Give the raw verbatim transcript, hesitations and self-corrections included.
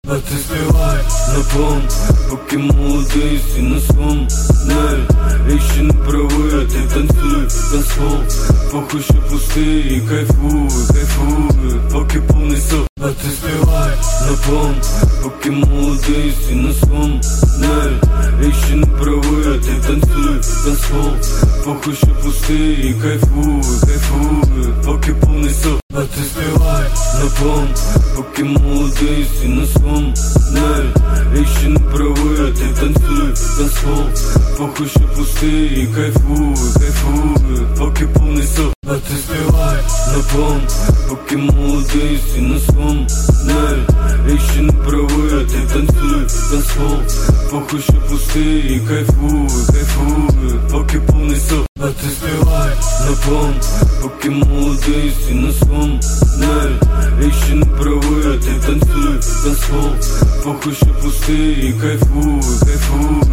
А ти співай на бом, поки молодий, всі на свом дневі. Якщо не правий, ти танцюй, танцпол. Похуй, що пустий і кайфуй, кайфуй, поки повний сок. А ти співай на бом, поки молодий, всі на свом дневі. Якщо не правий, ти танцюй, танцпол. Похуй, що пустий і кайфуй, кайфуй, поки повний сок. А ти співай на бом, поки молодий, всі на свом дневі. Якщо не правий, ти танцюй, танцпол. Похуй, що пустий і кайфуй, кайфуй, поки повний сок. А ти співай на бом, поки молодий, всі на свом дневі. Якщо не правий, ти танцюй, танцпол. Похуй, що пустий і кайфуй, кайфуй, поки повний сок. А ти співай на бом, поки молодий, всі на свом дневі. Якщо не правий, ти танцюй, танцпол. Похуй, що пустий і кайфуй, кайфуй.